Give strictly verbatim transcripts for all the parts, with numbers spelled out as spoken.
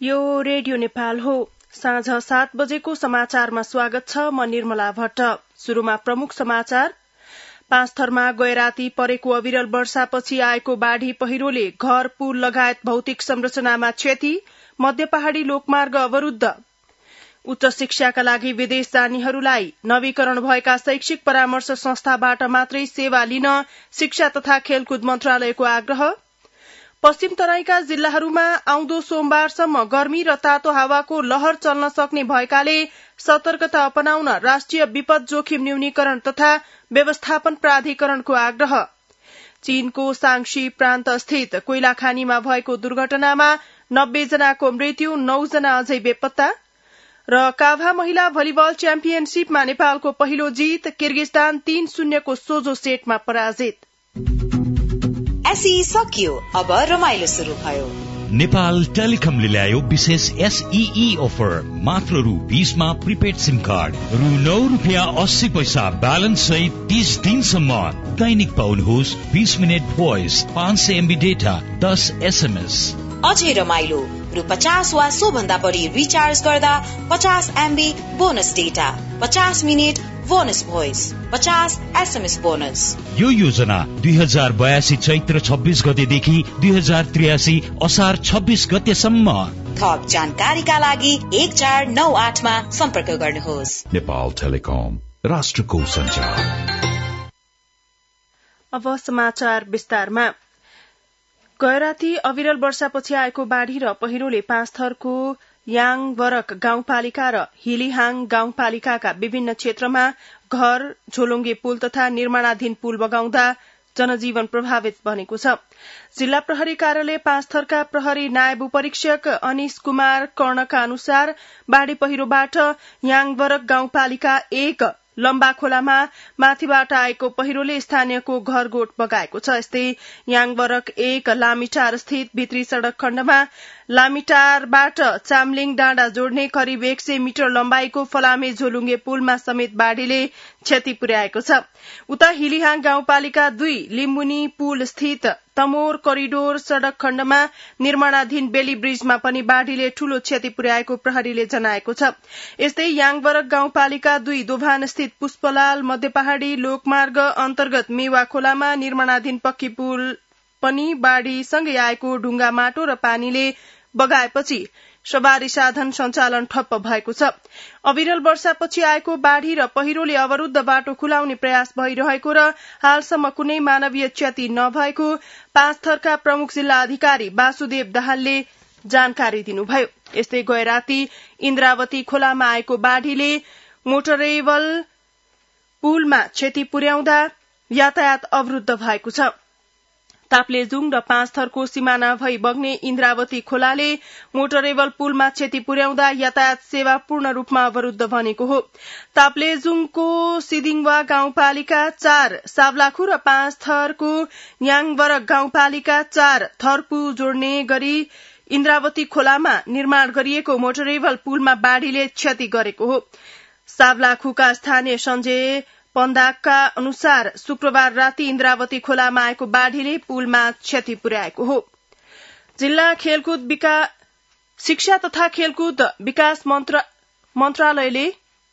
यो रेडियो नेपाल हो। साँझ सात बजेको समाचारमा स्वागत छ। म निर्मला भट्ट। शुरूमा प्रमुख समाचार। पाँचथरमा गए राती परेको अविरल वर्षापछि आएको बाढ़ी पहिरोले घर पुल लगायत भौतिक संरचनामा क्षति। मध्य पहाड़ी लोकमार्ग अवरूद्ध। उच्च शिक्षाका लागि विदेश जानेहरूलाई नवीकरण भएका शैक्षिक परामर्श संस्थाबाट मात्रै सेवा लिन शिक्षा तथा खेलकुद मन्त्रालयको आग्रह। पश्चिम तराईका जिल्लाहरूमा आउँदो सोमबारसम्म गर्मी र तातो हावाको लहर चल्न सक्ने भएकाले सतर्कता अपनाउन राष्ट्रिय विपद जोखिम न्यूनीकरण तथा व्यवस्थापन प्राधिकरणको आग्रह। चीनको सांक्षी प्रान्त स्थित कोइला खानीमा भएको दुर्घटनामा नब्बे जनाको मृत्यु, नौ जना अझै बेपत्ता। र काभा महिला भलिबल च्याम्पियनशीपमा नेपालको पहिलो जीत, किर्गिस्तान तीन शून्यको सोझो सेटमा पराजित। एसई सकियो, अब रमाइलो शुरू भयो। नेपाल टेलिकमले ल्यायो विशेष एसईई अफर। मात्र रु बीसमा प्रिपेड सिम कार्ड, रु नौ रुपियाँ अस्सी पैसा ब्यालेन्स सहित तीस दिनसम्म। दैनिक पाउनुहोस् बीस मिनट भोइस, पाँच सय एमबी डेटा, दस एसएमएस। अझै रमाइलो, रु पचास वा सो भन्दा बढी रिचार्ज गर्दा पचास एमबी बोनस डेटा, पचास मिनट बोनस भोइस, पचास एसएमएस बोनस। यो योजना दुई हजार बयासी चैत्र छब्बीस गतेदेखि दुई हजार त्रियासी असार छब्बीस गतेसम्म। थप जानकारीका लागि एक चार नौ आठमा सम्पर्क गर्नुहोस्। नेपाल टेलिकम, राष्ट्रको सञ्चार। अब समाचार विस्तारमा। गए राती अविरल वर्षापछि आएको बाढ़ी र पहिरोले पाँचथरको याङवरक गाउँपालिका र हिलिहाङ गाउँपालिकाका विभिन्न क्षेत्रमा घर, झोलुङ्गे पुल तथा निर्माणाधीन पुल बगाउँदा जनजीवन प्रभावित बनेको छ। जिल्ला प्रहरी कार्यालय पाँचथरका प्रहरी नायब उपरीक्षक अनिश कुमार कर्णका अनुसार बाढ़ी पहिरोबाट याङवरक गाउँपालिका एक लम्बा खोलामा माथिबाट आएको पहिरोले स्थानीयको घरगोठ बगाएको छ। यस्तै याङवरक एक लामिटार स्थित भित्री सड़क खण्डमा लामिटारबाट चामलिङ डाँडा जोड्ने करिब एक सय मिटर लम्बाइको फलामे झोलुङ्गे पुलमा समेत बाढ़ीले क्षति पुर्याएको छ। उता हिलिहाङ गाउँपालिका दुई लिम्बुनी पुल स्थित तमोर करिडोर सड़क खण्डमा निर्माणाधीन बेली ब्रिजमा पनि बाढ़ीले ठूलो क्षति पुर्याएको प्रहरीले जनाएको छ। यस्तै याङवरक गाउँपालिका दुई दोभान स्थित पुष्पलाल मध्य पहाड़ी लोकमार्ग अन्तर्गत मेवा खोलामा निर्माणाधीन पक्की पुल पनि बाढ़ीसँगै आएको ढुङ्गा माटो र पानीले बगाएपछि सवारी साधन सञ्चालन ठप्प भएको छ। अविरल वर्षापछि आएको बाढ़ी र पहिरोले अवरूद्ध बाटो खुलाउने प्रयास भइरहेको र हालसम्म कुनै मानवीय क्षति नभएको पाँचथरका प्रमुख जिल्ला अधिकारी वासुदेव दाहालले जानकारी दिनुभयो। यस्तै गए राती इन्द्रावती खोलामा आएको बाढ़ीले मोटरेबल पुलमा क्षति पुर्याउँदा यातायात अवरूद्ध भएको छ। ताप्लेजुङ र पाँचथरको सिमाना भई बग्ने इन्द्रावती खोलाले मोटरेबल पुलमा क्षति पुर्याउँदा यातायात सेवा पूर्ण रूपमा अवरूद्ध बनेको हो। ताप्लेजुङको सिदिङवा गाउँपालिका चार सावलाखु र पाँचथरको याङवरक गाउँपालिका चार थर्पु जोड्ने गरी इन्द्रावती खोलामा निर्माण गरिएको मोटरेबल पुलमा बाढ़ीले क्षति गरेको हो। सावलाखुका स्थानीय सञ्जय पन्दाकका अनुसार शुक्रबार राती इन्द्रावती खोलामा आएको बाढ़ीले पुलमा क्षति पुर्याएको हो। जिल्ला खेलकुद विकास शिक्षा तथा खेलकुद विकास मन्त्रालयले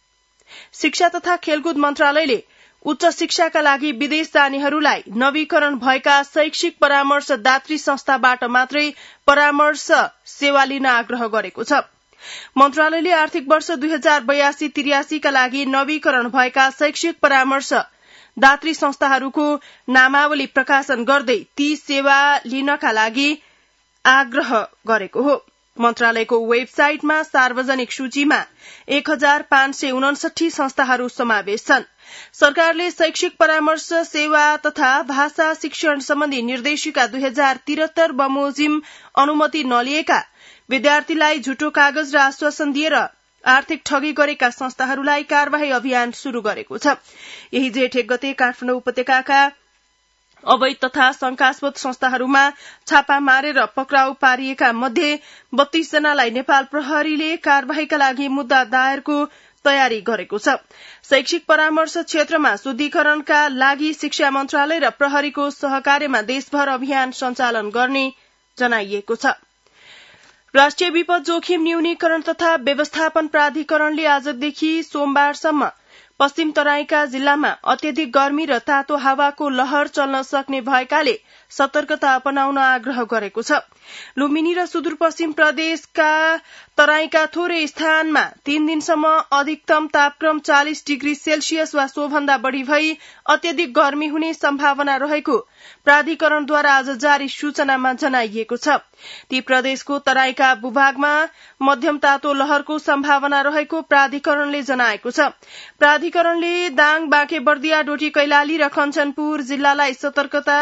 शिक्षा तथा खेलकुद मन्त्रालयले उच्च शिक्षाका लागि विदेश जानेहरूलाई नवीकरण भएका शैक्षिक परामर्शदात्री संस्थाबाट मात्रै परामर्श सेवा लिन आग्रह गरेको छ। मन्त्रालयले आर्थिक वर्ष दुई हजार बयासी त्रियासीका लागि नवीकरण भएका शैक्षिक परामर्श दात्री संस्थाहरूको नामावली प्रकाशन गर्दै ती सेवा लिनका लागि आग्रह गरेको हो। मन्त्रालयको वेबसाइटमा सार्वजनिक सूचीमा एक हजार पाँच सय उनसठी संस्थाहरू समावेश छन्। सरकारले शैक्षिक परामर्श सेवा तथा भाषा शिक्षण सम्बन्धी निर्देशिका दुई हजार त्रिहत्तर बमोजिम अनुमति नलिएका विद्यार्थीलाई झुटो कागज र आश्वासन दिएर आर्थिक ठगी गरेका संस्थाहरूलाई कार्यवाही अभियान शुरू गरेको छ। यही जेठ एक गते काठमाडौँ उपत्यकाका अवैध तथा शंकास्पद संस्थाहरूमा छापा मारेर पक्राउ पारिएका मध्ये बत्तीस जनालाई नेपाल प्रहरीले कार्यवाहीका लागि मुद्दा दायरको तयारी गरेको छ। शैक्षिक परामर्श क्षेत्रमा शुद्धिकरणका लागि शिक्षा मन्त्रालय र प्रहरीको सहकार्यमा देशभर अभियान सञ्चालन गर्ने जनाइएको छ। राष्ट्रिय विपद जोखिम न्यूनीकरण तथा व्यवस्थापन प्राधिकरणले आजदेखि सोमबारसम्म पश्चिम तराईका जिल्लामा अत्यधिक गर्मी र तातो हावाको लहर चल्न सक्ने भएकाले सतर्कता अपनाउन आग्रह गरेको छ। लुम्बिनी र सुदूरपश्चिम प्रदेशका तराईका थोरै स्थानमा तीन दिनसम्म अधिकतम तापक्रम चालिस डिग्री सेल्सियस वा सोभन्दा बढ़ी भई अत्यधिक गर्मी हुने सम्भावना रहेको प्राधिकरणद्वारा आज जारी सूचनामा जनाइएको छ। ती प्रदेशको तराईका भूभागमा मध्यम तातो लहरको सम्भावना रहेको प्राधिकरणले जनाएको छ। प्राधिकरणले दाङ, बाँकेबर्दिया, डोटी कैलाली र कञ्चनपुर जिल्लालाई सतर्कता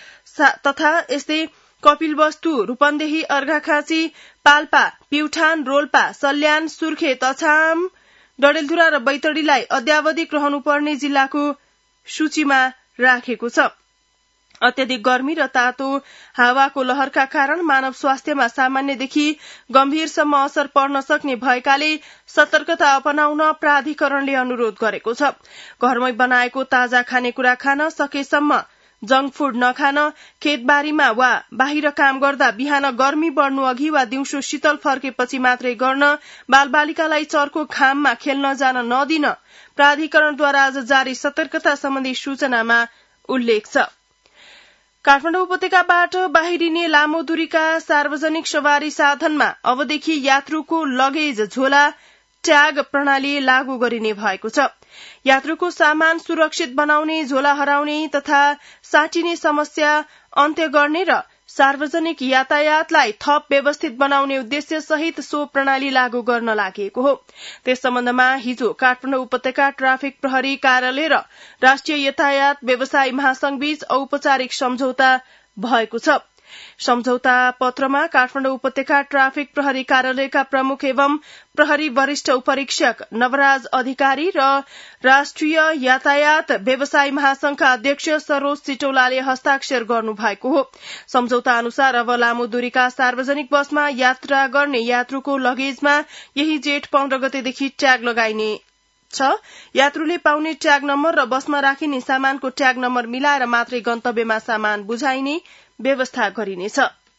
तथा यस्तै कपिलवस्तु, रूपन्देही, अर्घाखाँची, पाल्पा, प्युठान, रोल्पा, सल्यान, सुर्खेत, अछाम, डडेलधुरा र बैतडीलाई अद्यावधिक रहनुपर्ने जिल्लाको सूचीमा राखेको छ। अत्यधिक गर्मी र तातो हावाको लहरका कारण मानव स्वास्थ्यमा सामान्यदेखि गम्भीरसम्म असर पर्न सक्ने भएकाले सतर्कता अपनाउन प्राधिकरणले अनुरोध गरेको छ। घरमै बनाएको ताजा खानेकुरा खान, सकेसम्म जंक फूड नखान, खेतबारीमा वा बाहिर काम गर्दा बिहान गर्मी बढ़नु अघि वा दिउँसो शीतल फर्केपछि मात्रै गर्न, बालबालिकालाई चर्को घाममा खेल्न जान नदिन प्राधिकरणद्वारा आज जारी सतर्कता सम्बन्धी सूचनामा उल्लेख छ। काठमाडौँ उपत्यकाबाट बाहिरिने लामो दूरीका सार्वजनिक सवारी साधनमा अबदेखि यात्रुको लगेज झोला ट्याग प्रणाली लागू गरिने भएको छ। यात्रुको सामान सुरक्षित बनाउने, झोला हराउने तथा साटिने समस्या अन्त्य गर्ने र सार्वजनिक यातायातलाई थप व्यवस्थित बनाउने उद्देश्य सहित सो प्रणाली लागू गर्न लागेको हो। त्यस सम्बन्धमा हिजो काठमाडौँ उपत्यका ट्राफिक प्रहरी कार्यालय र राष्ट्रिय यातायात व्यवसायी महासंघ बीच औपचारिक सम्झौता भएको छ। सम्झौता पत्रमा काठमाडौँ उपत्यका ट्राफिक प्रहरी कार्यालयका प्रमुख एवं प्रहरी वरिष्ठ उपरीक्षक नवराज अधिकारी र राष्ट्रिय यातायात व्यवसायी महासंघका अध्यक्ष सरोज सिटौलाले हस्ताक्षर गर्नु भएको हो। सम्झौता अनुसार अब लामो दूरीका सार्वजनिक बसमा यात्रा गर्ने यात्रुको लगेजमा यही जेठ पन्ध्र गतेदेखि ट्याग लगाइने छ। यात्रुले पाउने ट्याग नम्बर र बसमा राखिने सामानको ट्याग नम्बर मिलाएर मात्रै गन्तव्यमा सामान बुझाइने व्यवस्था गरिनेछ।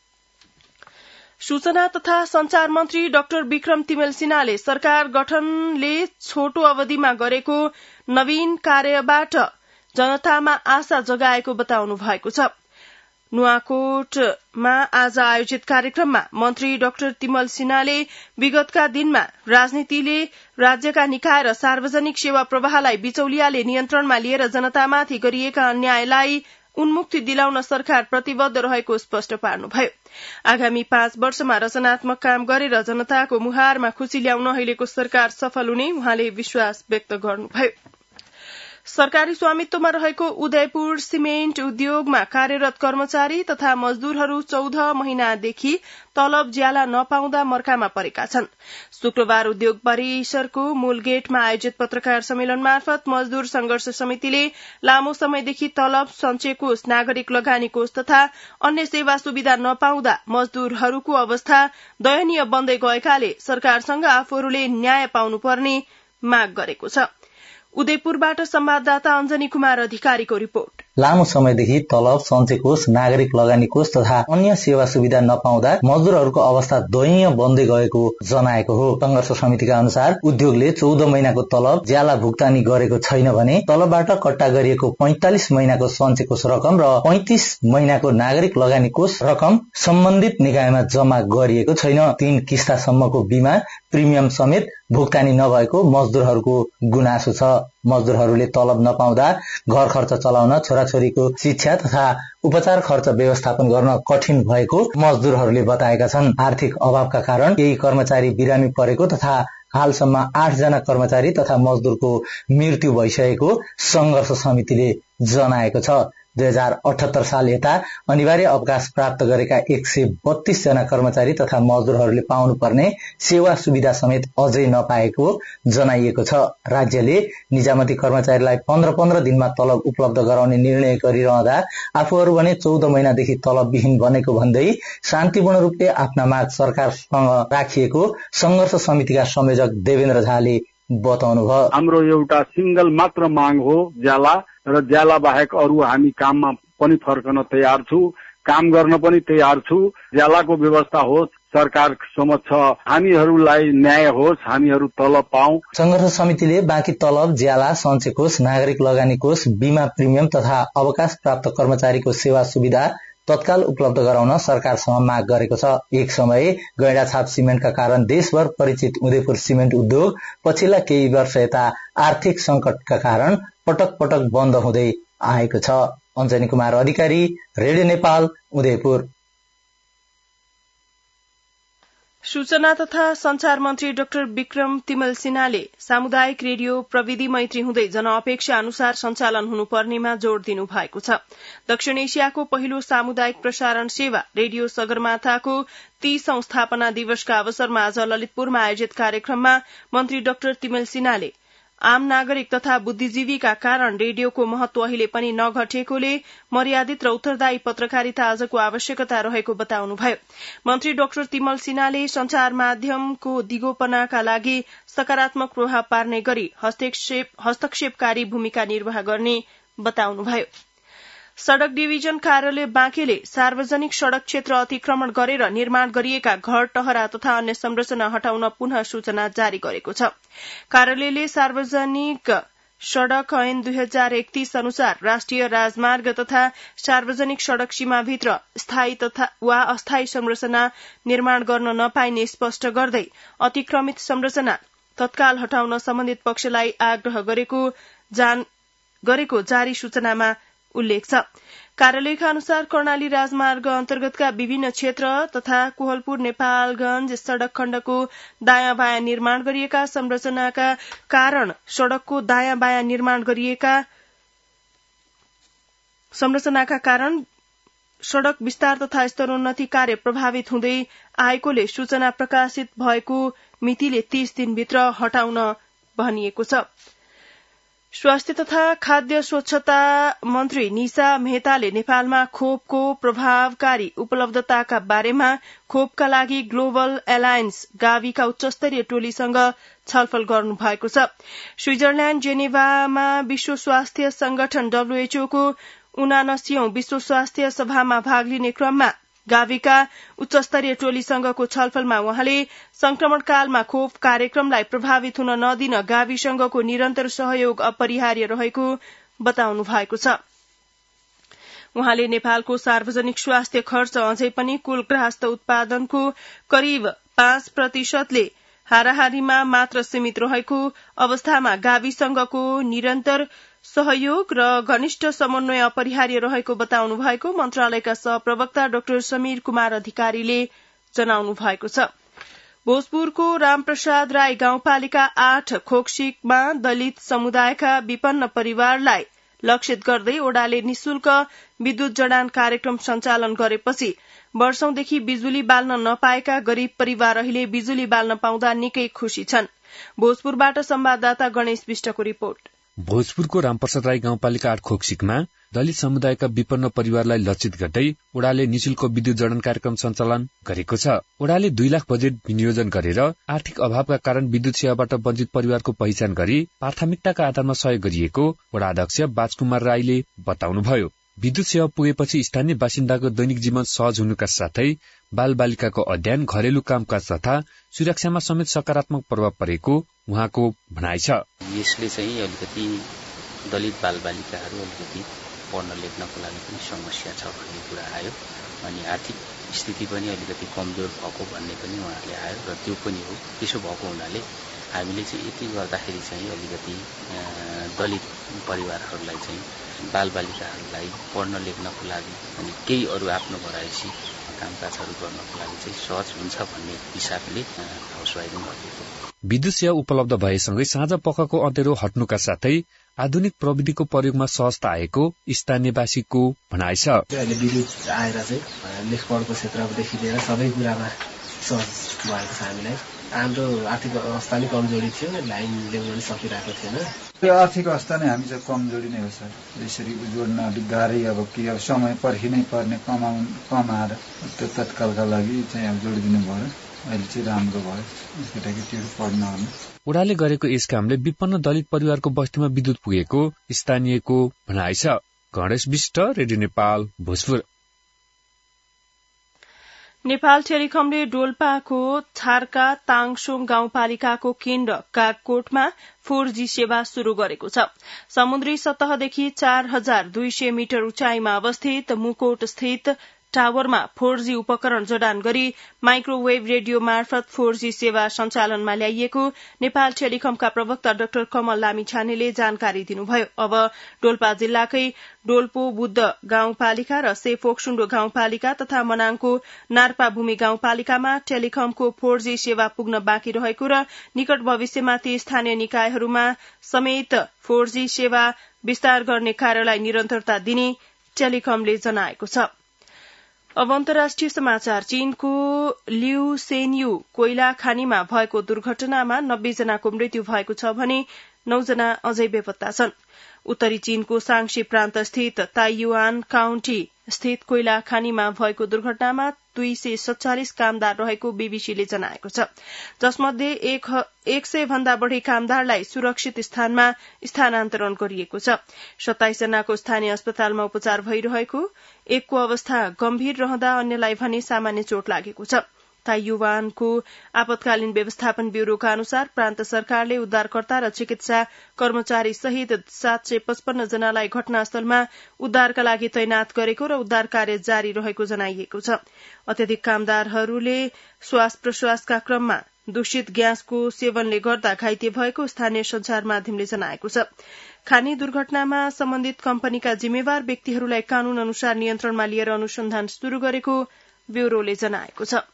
सूचना तथा संचार मन्त्री डाक्टर विक्रम तिमेल सिन्हाले सरकार गठनले छोटो अवधिमा गरेको नवीन कार्यबाट जनतामा आशा जगाएको बताउनु भएको छ। नुवाकोटमा आज आयोजित कार्यक्रममा मन्त्री डाक्टर तिमल सिन्हाले विगतका दिनमा राजनीतिले राज्यका निकाय र सार्वजनिक सेवा प्रवाहलाई बिचौलियाले नियन्त्रणमा लिएर जनतामाथि गरिएका अन्यायलाई उन्मुक्ति दिलाउन सरकार प्रतिबद्ध रहेको स्पष्ट पार्नुभयो। आगामी पाँच वर्षमा रचनात्मक काम गरेर जनताको मुहारमा खुशी ल्याउन अहिलेको सरकार सफल हुने उहाँले विश्वास व्यक्त गर्नुभयो। सरकारी स्वामित्वमा रहेको उदयपुर सिमेन्ट उद्योगमा कार्यरत कर्मचारी तथा मजदूरहरू चौध महिनादेखि तलब ज्याला नपाउँदा मर्कामा परेका छन्। शुक्रबार उद्योग परिसरको मूल गेटमा आयोजित पत्रकार सम्मेलन मार्फत मजदूर संघर्ष समितिले लामो समयदेखि तलब, सञ्चय कोष, नागरिक लगानी कोष तथा अन्य सेवा सुविधा नपाउँदा मजदूरहरूको अवस्था दयनीय बन्दै गएकाले सरकारसँग आफूहरूले न्याय पाउनुपर्ने माग गरेको छ। उदयपुरबाट संवाददाता अञ्जनी कुमार अधिकारीको रिपोर्ट। लामो समयदेखि तलब, सञ्चय कोष, नागरिक लगानी कोष तथा अन्य सेवा सुविधा नपाउँदा मजदूरहरूको अवस्था दयनीय बन्दै गएको जनाएको हो। संघर्ष समितिका अनुसार उद्योगले चौध महिनाको तलब ज्याला भुक्तानी गरेको छैन भने तलबबाट कट्टा गरिएको पैंतालिस महिनाको सञ्चय कोष रकम र पैंतिस महिनाको नागरिक लगानी कोष रकम सम्बन्धित निकायमा जम्मा गरिएको छैन। तीन किस्तासम्मको बीमा प्रिमियम समेत भुक्तानी नभएको मजदूरहरूको गुनासो छ। मजदूरहरूले तलब नपाउँदा घर खर्च चलाउन, छोराछोरीको शिक्षा तथा उपचार खर्च व्यवस्थापन गर्न कठिन भएको मजदूरहरूले बताएका छन्। आर्थिक अभावका कारण केही कर्मचारी बिरामी परेको तथा हालसम्म आठ जना कर्मचारी तथा मजदूरको मृत्यु भइसकेको संघर्ष समितिले जनाएको छ। दुई हजार अठहत्तर साल यता अनिवार्य अवकाश प्राप्त गरेका एक सय बत्तीस जना कर्मचारी तथा मजदूरहरूले पाउनुपर्ने सेवा सुविधा समेत अझै नपाएको जनाइएको छ। राज्यले निजामती कर्मचारीलाई पन्ध्र पन्ध्र दिनमा तलब उपलब्ध गराउने निर्णय गरिरहँदा आफूहरू भने चौध महिनादेखि तलबविहीन बनेको भन्दै शान्तिपूर्ण रूपले आफ्ना माग सरकारसँग राखिएको संघर्ष समितिका संयोजक देवेन्द्र झाले बताउनु भयो। हाम्रो एउटा सिंगल मात्र माग हो ज्याला, र ज्याला बाहेक अरू हामी काममा पनि फर्कन तयार छु, काम गर्न पनि तयार छु। ज्यालाको व्यवस्था होस्, सरकार समक्ष हामीहरूलाई न्याय होस्, हामीहरू तलब पाऊ। संघर्ष समितिले बाँकी तलब, ज्याला, सञ्चय कोष, नागरिक लगानी कोष, बीमा प्रिमियम तथा अवकाश प्राप्त कर्मचारीको सेवा सुविधा तत्काल उपलब्ध गराउन सरकारसँग माग गरेको छ। एक समय गैंडाछाप सिमेन्टका कारण देशभर परिचित उदयपुर सिमेन्ट उद्योग पछिल्ला केही वर्ष यता आर्थिक संकटका कारण पटक पटक बन्द हुँदै आएको छ। अञ्जनी कुमार अधिकारी, रेडियो नेपाल, उदयपुर। सूचना तथा संचार मन्त्री डाक्टर विक्रम तिमल सिन्हाले सामुदायिक रेडियो प्रविधि मैत्री हुँदै जनअपेक्षा अनुसार सञ्चालन हुनुपर्नेमा जोड़ दिनु भएको छ। दक्षिण एशियाको पहिलो सामुदायिक प्रसारण सेवा रेडियो सगरमाथाको तीसौं स्थापना दिवसका अवसरमा आज ललितपुरमा आयोजित कार्यक्रममा मन्त्री डाक्टर तिमल सिन्हाले आम नागरिक तथा बुद्धिजीवीका कारण रेडियोको महत्व अहिले पनि नघटेकोले मर्यादित र उत्तरदायी पत्रकारिता आजको आवश्यकता रहेको बताउनुभयो। मन्त्री डाक्टर तिमल सिन्हाले संचार माध्यमको दिगोपनाका लागि सकारात्मक प्रभाव पार्ने गरी हस्तक्षेपकारी भूमिका निर्वाह गर्ने बताउनुभयो। सड़क डिभिजन कार्यालय बाँकेले सार्वजनिक सड़क क्षेत्र अतिक्रमण गरेर निर्माण गरिएका घर, टहरा तथा अन्य संरचना हटाउन पुनः सूचना जारी गरेको छ। कार्यालयले सार्वजनिक सड़क ऐन दुई हजार एकतीस अनुसार राष्ट्रिय राजमार्ग तथा सार्वजनिक सड़क सीमाभित्र स्थायी तथा वा अस्थायी संरचना निर्माण गर्न नपाइने स्पष्ट गर्दै अतिक्रमित संरचना तत्काल हटाउन सम्बन्धित पक्षलाई आग्रह गरेको जान गरेको जारी सूचनामा उल्लेख छ। कार्यालयका अनुसार कर्णाली राजमार्ग अन्तर्गतका विभिन्न क्षेत्र तथा कोहलपुर नेपालगंज सड़क खण्डको दायाँ बायाँ निर्माण गरिएका संरचनाका कारण सड़कको दायाँ बायाँ निर्माण गरिएका संरचनाका कारण सड़क विस्तार तथा स्तरोन्नति कार्य प्रभावित हुँदै आएकोले सूचना प्रकाशित भएको मितिले तीस दिनभित्र हटाउन भनिएको छ। स्वास्थ्य तथा खाद्य स्वच्छता मन्त्री निशा मेहताले नेपालमा खोपको प्रभावकारी उपलब्धताका बारेमा खोपका लागि ग्लोबल एलायन्स गाविका उच्चस्तरीय टोलीसँग छलफल गर्नु भएको छ। स्विजरल्याण्ड जेनेभामा विश्व स्वास्थ्य संगठन डब्ल्यूएचओ को उनासीऔं विश्व स्वास्थ्य सभामा भाग लिने क्रममा गाविका उच्चस्तरीय टोलीसँगको छलफलमा उहाँले संक्रमणकालमा खोप कार्यक्रमलाई प्रभावित हुन नदिन गाविसँगको निरन्तर सहयोग अपरिहार्य रहेको बताउनु भएको छ। उहाँले नेपालको सार्वजनिक स्वास्थ्य खर्च अझै पनि कुल गृहस्थ उत्पादनको करिब पाँच प्रतिशतले हाराहारीमा मात्र सीमित रहेको अवस्थामा गाविसँगको निरन्तर सहयोग र घनिष्ठ समन्वय अपरिहार्य रहेको बताउनु भएको मन्त्रालयका सहप्रवक्ता डाक्टर समीर कुमार अधिकारीले जनाउनु भएको छ। भोजपुरको रामप्रसाद राई गाउँपालिका आठ खोकसिकमा दलित समुदायका विपन्न परिवारलाई लक्षित गर्दै ओडाले निशुल्क विद्युत जडान कार्यक्रम सञ्चालन गरेपछि वर्षौंदेखि बिजुली बाल्न नपाएका गरीब परिवार अहिले बिजुली बाल्न पाउँदा निकै खुशी छन्। भोजपुरबाट संवाददाता गणेश विष्टको रिपोर्ट। भोजपुरको रामप्रसाद राई गाउँपालिका आठ खोकसिकमा दलित समुदायका विपन्न परिवारलाई लक्षित गर्दै ओडाले निशुल्क विद्युत जडान कार्यक्रम सञ्चालन गरेको छ। ओडाले दुई लाख बजेट विनियोजन गरेर आर्थिक अभावका कारण विद्युत सेवाबाट वञ्चित परिवारको पहिचान गरी प्राथमिकताका आधारमा सहयोग गरिएको वडा अध्यक्ष बाजकुमार राईले बताउनुभयो। विद्युत सेवा पुगेपछि स्थानीय बासिन्दाको दैनिक जीवन सहज हुनुका साथै बाल बालिकाको अध्ययन, घरेलु कामकाज तथा सुरक्षामा समेत सकारात्मक प्रभाव परेको उहाँको भनाइ छ। यसले चाहिँ अलिकति दलित बाल बालिकाहरू अलिकति पढ्न लेख्नको लागि पनि समस्या छ भन्ने कुरा आयो अनि आर्थिक स्थिति पनि अलिकति कमजोर भएको भन्ने पनि उहाँहरूले आयो र त्यो पनि हो। त्यसो भएको हुनाले हामीले चाहिँ यति गर्दाखेरि चाहिँ अलिकति दलित परिवारहरूलाई चाहिँ बाल बालिकाहरूलाई पढ्न लेख्नको लागि अनि केही अरू आफ्नो भराइसी कामकाजहरू गर्नको लागि चाहिँ सहज हुन्छ भन्ने हिसाबले हाउस वाइरिङ गरिएको। विद्युत सेवा उपलब्ध भएसँगै साँझ पखको अँध्यारो हट्नुका साथै आधुनिक प्रविधिको प्रयोगमा सहजता आएको स्थानीयवासीको भनाइ छ। अहिले विद्युत आएर चाहिँ लेखपढको क्षेत्रदेखि लिएर सबै कुरामा सहज भएको छ। हामीलाई हाम्रो आर्थिक अवस्था नै कमजोरी थियो, लाइन ल्याउन पनि सकिरहेको थिएन। त्यो आर्थिक अवस्था नै हामी चाहिँ कमजोरी नै हो सर। यसरी जोड्न अलिक गाह्रै अब के अब समय पर्खिनै पर्ने कमाउ कमाएर त्यो तत्कालका लागि चाहिँ अब जोडिदिनु भयो। अहिले चाहिँ राम्रो भयो केटाकेटीहरू पढ्न आउनु। ओडाले गरेको यस कामले विपन्न दलित परिवारको बस्तीमा विद्युत पुगेको स्थानीयको भनाइ छ। गणेश विष्ट, रेडियो नेपाल, भोजपुर। नेपाल टेलिकमले डोल्पाको छार्का ताङसोङ गाउँपालिकाको केन्द्र कागकोटमा फोर जी सेवा शुरू गरेको छ। समुद्री सतहदेखि चार हजार दुई सय मिटर उचाइमा अवस्थित मुकोट स्थित टावरमा फोर जी उपकरण जडान गरी माइक्रोवेभ रेडियो मार्फत फोर जी सेवा सञ्चालनमा ल्याइएको नेपाल टेलिकमका प्रवक्ता डाक्टर कमल लामिछानेले जानकारी दिनुभयो। अब डोल्पा जिल्लाकै डोल्पो बुद्ध गाउँपालिका र सेफोक्सुण्डो गाउँपालिका तथा मनाङको नार्पाभूमि गाउँपालिकामा टेलिकमको फोर जी सेवा पुग्न बाँकी रहेको र निकट भविष्यमा ती स्थानीय निकायहरूमा समेत फोर जी सेवा विस्तार गर्ने कार्यलाई निरन्तरता दिने टेलिकमले जनाएको छ। अब अन्तर्राष्ट्रिय समाचार। चीनको लिउ सेन्यू कोइला खानीमा भएको दुर्घटनामा नब्बे जनाको मृत्यु भएको छ भने नौ जना अझै बेपत्ता छन्। उत्तरी चीनको सांक्षी प्रान्त स्थित ताइयुआन काउन्टी स्थित कोइला खानीमा भएको दुर्घटनामा दुई सय सत्तालिस कामदार रहेको बीबीसीले जनाएको छ, जसमध्ये एक सय भन्दा बढ़ी कामदारलाई सुरक्षित स्थानमा स्थानान्तरण गरिएको छ। सत्ताइस जनाको स्थानीय अस्पतालमा उपचार भइरहेको, एकको अवस्था गम्भीर रहँदा अन्यलाई भने सामान्य चोट लागेको छ। ताइयुआनको आपतकालीन व्यवस्थापन ब्यूरोका अनुसार प्रान्त सरकारले उद्धारकर्ता र चिकित्सा कर्मचारी सहित सात सय पचपन्न जनालाई घटनास्थलमा उद्धारका लागि तैनात गरेको र उद्धार कार्य जारी रहेको जनाइएको छ। अत्यधिक कामदारहरूले श्वास प्रश्वासका क्रममा दूषित ग्यासको सेवनले गर्दा घाइते भएको स्थानीय संचार माध्यमले जनाएको छ। खानी दुर्घटनामा सम्बन्धित कम्पनीका जिम्मेवार व्यक्तिहरूलाई कानून अनुसार नियन्त्रणमा लिएर अनुसन्धान शुरू गरेको ब्यूरोले जनाएको छ।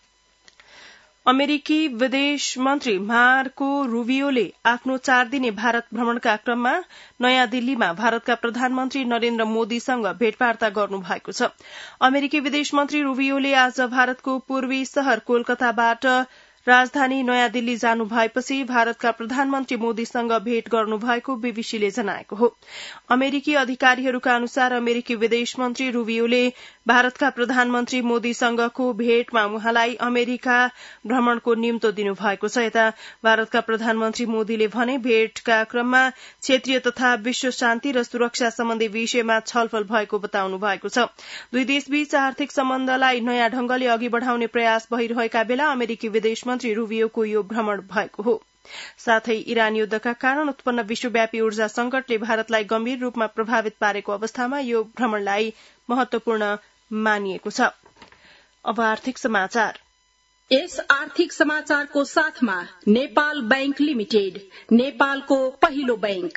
अमेरिकी विदेश मन्त्री मार्को रूबियोले आफ्नो चार दिने भारत भ्रमणका क्रममा नयाँ दिल्लीमा भारतका प्रधानमन्त्री नरेन्द्र मोदीसँग भेटवार्ता गर्नु भएको छ। अमेरिकी विदेश मन्त्री रूबियोले आज भारतको पूर्वी शहर कोलकाताबाट राजधानी नयाँ दिल्ली जानु भएपछि भारतका प्रधानमन्त्री मोदीसँग भेट गर्नु भएको बीबीसीले जनाएको हो। अमेरिकी अधिकारीहरूका अनुसार अमेरिकी विदेश मन्त्री रूबियोले भारतका प्रधानमन्त्री मोदीसँगको भेटमा उहाँलाई अमेरिका भ्रमणको निम्तो दिनुभएको छ। यता भारतका प्रधानमन्त्री मोदीले भने भेटका क्रममा क्षेत्रीय तथा विश्व शान्ति र सुरक्षा सम्बन्धी विषयमा छलफल भएको बताउनु भएको छ। दुई देशबीच आर्थिक सम्बन्धलाई नयाँ ढंगले अघि बढ़ाउने प्रयास भइरहेका बेला अमेरिकी विदेश मन्त्री रूबियोको यो भ्रमण भएको हो। साथै इरान युद्धका कारण उत्पन्न विश्वव्यापी ऊर्जा संकटले भारतलाई गम्भीर रूपमा प्रभावित पारेको अवस्थामा यो भ्रमणलाई महत्वपूर्ण मानिएको छ। अब आर्थिक समाचार। यस आर्थिक समाचारको साथमा नेपाल बैंक लिमिटेड, नेपालको पहिलो बैंक।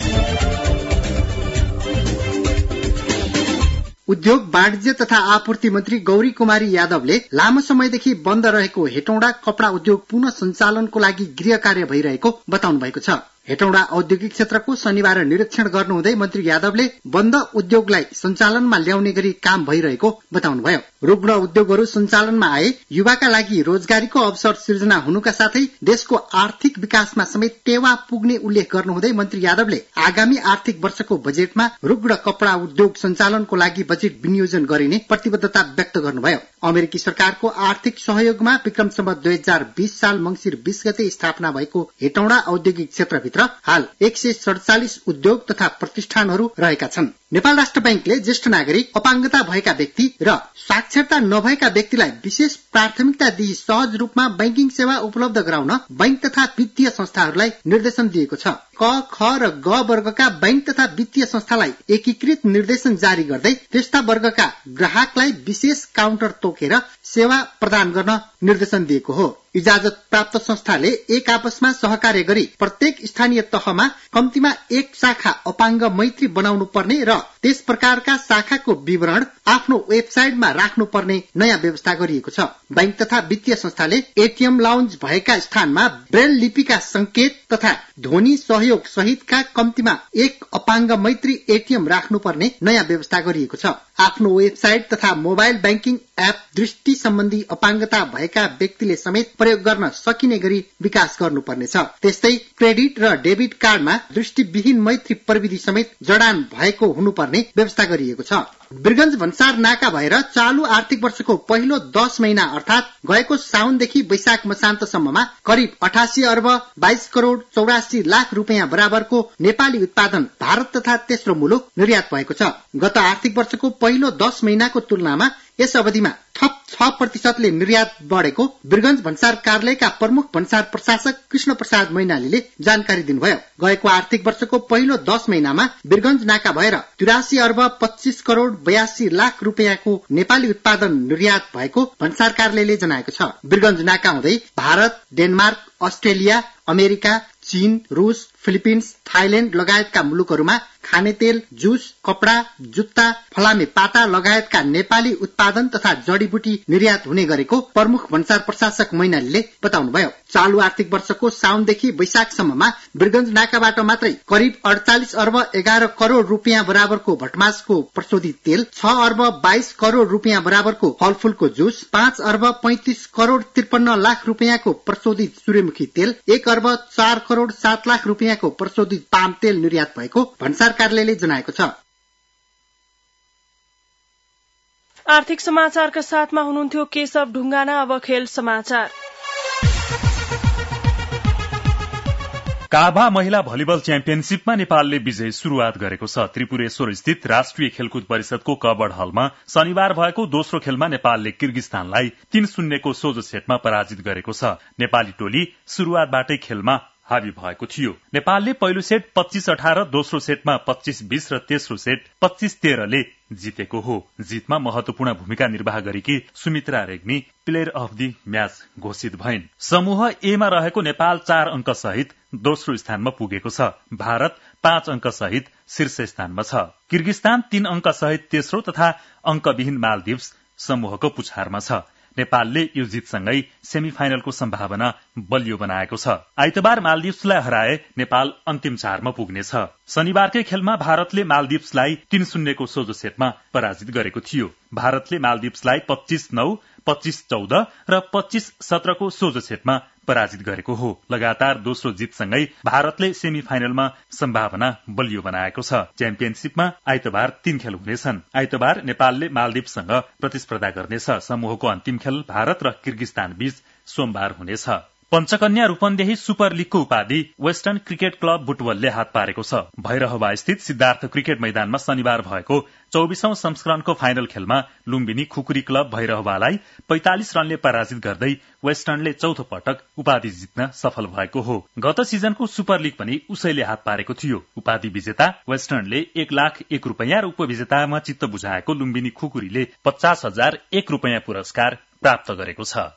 उद्योग वाणिज्य तथा आपूर्ति मन्त्री गौरी कुमारी यादवले लामो समयदेखि बन्द रहेको हेटौँडा कपड़ा उद्योग पुनः सञ्चालनको लागि गृह कार्य भइरहेको बताउनु भएको छ। हेटौँडा औद्योगिक क्षेत्रको शनिबार निरीक्षण गर्नुहुँदै मन्त्री यादवले बन्द उद्योगलाई सञ्चालनमा ल्याउने गरी काम भइरहेको बताउनुभयो। रुग्ण उद्योगहरू सञ्चालनमा आए युवाका लागि रोजगारीको अवसर सृजना हुनुका साथै देशको आर्थिक विकासमा समेत टेवा पुग्ने उल्लेख गर्नुहुँदै मन्त्री यादवले आगामी आर्थिक वर्षको बजेटमा रुग्ण कपड़ा उद्योग सञ्चालनको लागि बजेट विनियोजन गरिने प्रतिबद्धता व्यक्त गर्नुभयो। अमेरिकी सरकारको आर्थिक सहयोगमा विक्रम सम्वत दुई हजार बीस साल मंगिर बीस गते स्थापना भएको हेटौँडा औद्योगिक क्षेत्रभित्र हाल एक सय सडचालिस उद्योग तथा प्रतिष्ठानहरू रहेका छन्। नेपाल राष्ट्र बैंकले ज्येष्ठ नागरिक, अपाङ्गता भएका व्यक्ति र साक्षरता नभएका व्यक्तिलाई विशेष प्राथमिकता दिई सहज रूपमा बैंकिङ सेवा उपलब्ध गराउन बैंक तथा वित्तीय संस्थाहरूलाई निर्देशन दिएको छ। क, ख र ग वर्गका बैंक तथा वित्तीय संस्थालाई एकीकृत निर्देशन जारी गर्दै त्यस्ता वर्गका ग्राहकलाई विशेष काउन्टर तोकेर सेवा प्रदान गर्न निर्देशन दिएको हो। इजाजत प्राप्त संस्थाले एक आपसमा सहकार्य गरी प्रत्येक स्थानीय तहमा कम्तीमा एक शाखा अपाङ्ग मैत्री बनाउनु पर्ने र त्यस प्रकारका शाखाको विवरण आफ्नो वेबसाइटमा राख्नु पर्ने नयाँ व्यवस्था गरिएको छ। बैंक तथा वित्तीय संस्थाले एटीएम लाउन्ज भएका स्थानमा ब्रेल लिपिका संकेत तथा ध्वनि सहयोग सहितका कम्तीमा एक अपाङ्ग मैत्री एटीएम राख्नु पर्ने नयाँ व्यवस्था गरिएको छ। आफ्नो वेबसाइट तथा मोबाइल ब्याङ्किङ एप दृष्टि सम्बन्धी अपाङ्गता भएका व्यक्तिले समेत प्रयोग गर्न सकिने गरी विकास गर्नुपर्नेछ। त्यस्तै क्रेडिट र डेबिट कार्डमा दृष्टिविहीन मैत्री प्रविधि समेत जडान भएको हुनुपर्ने व्यवस्था गरिएको छ। वीरगंज भन्सार नाका भएर चालू आर्थिक वर्षको पहिलो दश महिना अर्थात गएको साउनदेखि वैशाख मसान्तसम्ममा करिब अठासी अर्ब बाइस करोड़ चौरासी लाख रुपियाँ बराबरको नेपाली उत्पादन भारत तथा तेस्रो मुलुक निर्यात भएको छ। गत आर्थिक वर्षको पहिलो दश महिनाको तुलनामा यस अवधिमा थप छ छ प्रतिशतले निर्यात बढेको वीरगंज भन्सार कार्यालयका प्रमुख भन्सार प्रशासक कृष्ण प्रसाद मैनालीले जानकारी दिनुभयो। गएको आर्थिक वर्षको पहिलो दस महिनामा वीरगंज नाका भएर तिरासी अर्ब पच्चीस करोड़ बयासी लाख रुपियाँको नेपाली उत्पादन निर्यात भएको भन्सार कार्यालयले जनाएको छ। वीरगंज नाका हुँदै भारत, डेनमार्क, अस्ट्रेलिया, अमेरिका, चीन, रूस, फिलिपिन्स, थाइल्याण्ड लगायतका मुलुकहरूमा खाने तेल, जुस, कपड़ा, जुत्ता, फलामे पाता लगायतका नेपाली उत्पादन तथा जडीबुटी निर्यात हुने गरेको प्रमुख भन्सार प्रशासक मैनालीले बताउनुभयो। चालू आर्थिक वर्षको साउनदेखि वैशाखसम्ममा वीरगंज नाकाबाट मात्रै करिब अडचालिस अर्ब एघार करोड़ रुपियाँ बराबरको भटमासको प्रशोधित तेल, छ अर्ब बाइस करोड़ रुपियाँ बराबरको फलफूलको जुस, पाँच अर्ब पैंतिस करोड़ त्रिपन्न लाख रुपियाँको प्रशोधित सूर्यमुखी तेल, एक अर्ब चार करोड़ सात लाख रुपियाँको प्रशोधित पाम तेल निर्यात भएको भन्सार कार्यालयले जनाएको छ। आर्थिक समाचारका साथमा हुनुहुन्थ्यो केशव ढुङ्गाना। अब खेल समाचार। काभा महिला भलिबल च्याम्पियनशीपमा नेपालले विजय शुरूआत गरेको छ। त्रिपुरेश्वर स्थित राष्ट्रिय खेलकुद परिषदको कबड हलमा शनिबार भएको दोस्रो खेलमा नेपालले किर्गिस्तानलाई तीन शून्यको सोझो सेटमा पराजित गरेको छ। नेपाली टोली शुरूआतबाटै खेलमा हावी भएको थियो। नेपालले पहिलो सेट पच्चीस अठार, दोस्रो सेटमा पच्चीस बीस र तेस्रो सेट पच्चीस तेह्रले जितेको हो। जितमा महत्वपूर्ण भूमिका निर्वाह गरेकी Sumitra Regmi player of the match घोषित भइन्। समूह ए मा रहेको नेपाल चार अंक सहित दोस्रो स्थानमा पुगेको छ। भारत पाँच अंक सहित शीर्ष स्थानमा छ। किर्गिस्तान तीन अंक सहित तेस्रो तथा अंकविहीन मालदिव्स समूहको पुछारमा छ। नेपालले यो जितसँगै सेमी फाइनलको सम्भावना बलियो बनाएको छ। आइतबार मालदिव्सलाई हराए नेपाल अन्तिम चारमा पुग्नेछ। शनिबारकै खेलमा भारतले मालदिव्सलाई तीन शून्यको सोझो सेटमा पराजित गरेको थियो। भारतले मालदिव्सलाई पच्चीस नौ, पच्चीस चौध र पच्चीस सत्रको सोझो सेटमा पराजित गरेको हो। लगातार दोस्रो जितसँगै भारतले सेमी फाइनलमा सम्भावना बलियो बनाएको छ। च्याम्पियनशीपमा आइतबार तीन खेल हुनेछन्। आइतबार नेपालले मालदिव्ससँग प्रतिस्पर्धा गर्नेछ। समूहको अन्तिम खेल भारत र किर्गिस्तान बीच सोमबार हुनेछ। पञ्चकन्या रूपन्देही सुपर लीगको उपाधि वेस्टर्न क्रिकेट क्लब बुटवलले हात पारेको छ। भैरहवा स्थित सिद्धार्थ क्रिकेट मैदानमा शनिबार भएको चौबीसौं संस्करणको फाइनल खेलमा लुम्बिनी खुकुरी क्लब भैरहवालाई पैंतालिस रनले पराजित गर्दै वेस्टर्नले चौथो पटक उपाधि जित्न सफल भएको हो। गत सिजनको सुपर लीग पनि उसैले हात पारेको थियो। उपाधि विजेता वेस्टर्नले एक लाख एक रूपियाँ र उपविजेतामा चित्त बुझाएको लुम्बिनी खुकुरीले पचास हजार एक रूपियाँ पुरस्कार प्राप्त गरेको छ।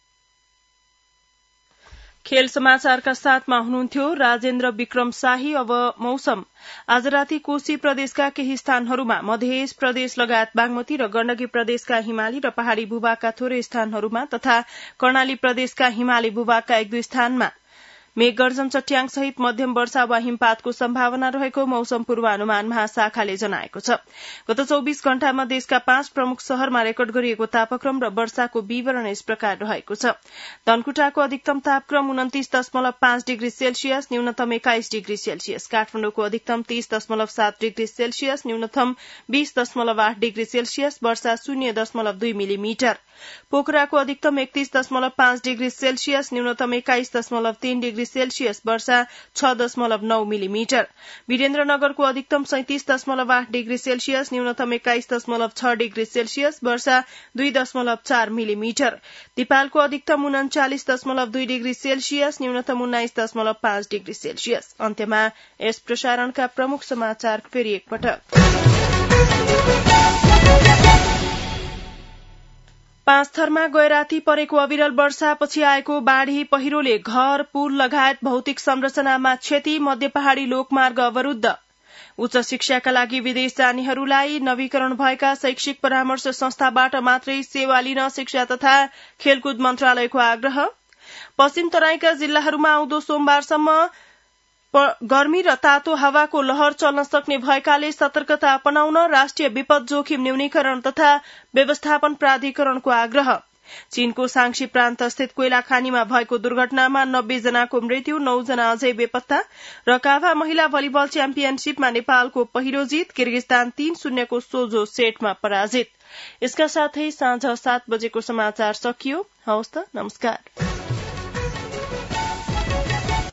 खेल समाचारका साथमा हुनुहुन्थ्यो राजेन्द्र विक्रम शाही। अब मौसम। आज राति कोशी प्रदेशका केही स्थानहरूमा, मध्य प्रदेश लगायत बागमती र गण्डकी प्रदेशका हिमाली र पहाड़ी भूभागका थोरै स्थानहरूमा तथा कर्णाली प्रदेशका हिमाली भूभागका एक दुई स्थानमा मेघगर्जन चट्याङ सहित मध्यम वर्षा वा हिमपातको सम्भावना रहेको मौसम पूर्वानुमान महाशाखाले जनाएको छ। गत चौबीस घण्टामा देशका पाँच प्रमुख शहरमा रेकर्ड गरिएको तापक्रम र वर्षाको विवरण यस प्रकार रहेको छ। धनकुटाको अधिकतम तापक्रम उन्तिस दशमलव पाँच डिग्री सेल्सियस, न्यूनतम एक्काइस डिग्री सेल्सियस। काठमाडौँको अधिकतम तीस दशमलव सात डिग्री सेल्सियस, न्यूनतम बीस दशमलव आठ डिग्री सेल्सियस, वर्षा शून्य दशमलव दुई मिलिमिटर। पोखराको अधिकतम एकतीस दशमलव पाँच डिग्री सेल्सियस, न्यूनतम एक्काइस दशमलव तीन डिग्री सेल्सियस, वर्षा छ दशमलव नौ मिलिमिटर। वीरेन्द्रनगरको अधिकतम सैंतिस दशमलव आठ डिग्री सेल्सियस, न्यूनतम एक्काइस दशमलव छ डिग्री सेल्सियस, वर्षा दुई दशमलव चार मिलिमिटर। दिपालको अधिकतम उन्चालिस दशमलव दुई डिग्री सेल्सियस, न्यूनतम उन्नाइस दशमलव पाँच डिग्री सेल्सियस। अन्त्यमा यस प्रसारणका प्रमुख समाचार फेरि एकपटक। पाँचथरमा गैराती परेको अविरल वर्षापछि आएको बाढ़ी पहिरोले घर, पुल लगायत भौतिक संरचनामा क्षति, मध्य पहाड़ी लोकमार्ग अवरूद्ध। उच्च शिक्षाका लागि विदेश जानेहरूलाई नवीकरण भएका शैक्षिक परामर्श संस्थाबाट मात्रै सेवा लिन शिक्षा तथा खेलकुद मन्त्रालयको आग्रह। पश्चिम तराईका जिल्लाहरूमा आउँदो सोमबारसम्म गर्मी र तातो हावाको लहर चल्न सक्ने भएकाले सतर्कता अपनाउन राष्ट्रिय विपद जोखिम न्यूनीकरण तथा व्यवस्थापन प्राधिकरणको आग्रह। चीनको सांक्षी प्रान्त स्थित कोइला खानीमा भएको दुर्घटनामा नब्बे जनाको मृत्यु, नौ जना अझै बेपत्ता। र काभा महिला भलिबल च्याम्पियनशीपमा नेपालको पहिलो जित, किर्गिस्तान तीन शून्यको सोझो सेटमा पराजित। यसका साथै साँझ सात बजेको समाचार सकियो। हवस् त, नमस्कार।